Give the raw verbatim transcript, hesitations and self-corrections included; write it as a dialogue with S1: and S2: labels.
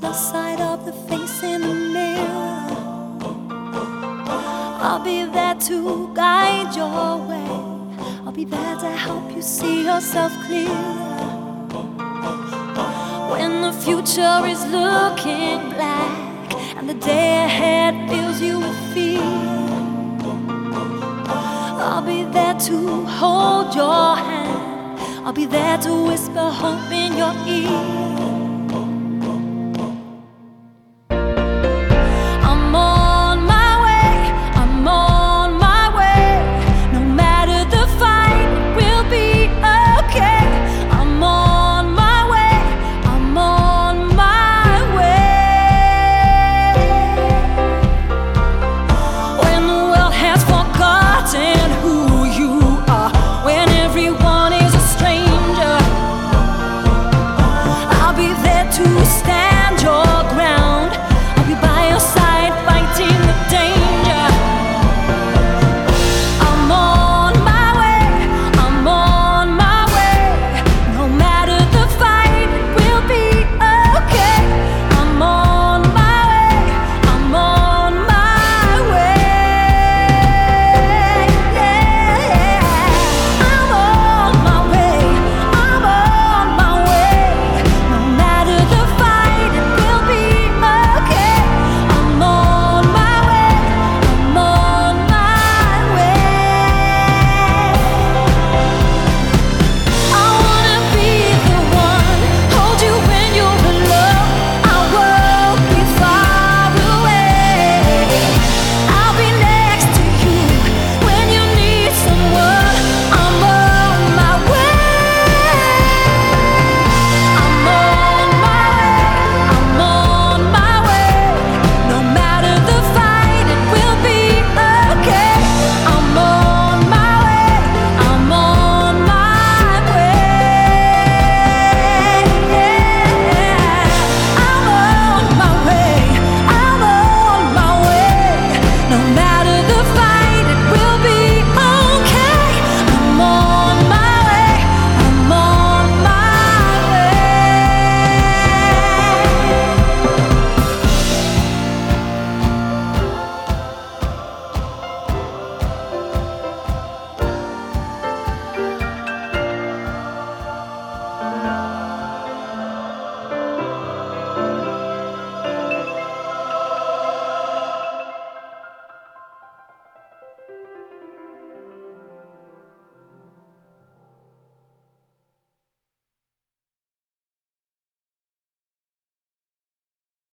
S1: the sight of the face in the mirror. I'll be there to guide your way. I'll be there to help you see yourself clearer. When the future is looking black and the day ahead fills you with fear, I'll be there to hold your hand. I'll be there to whisper hope in your ear.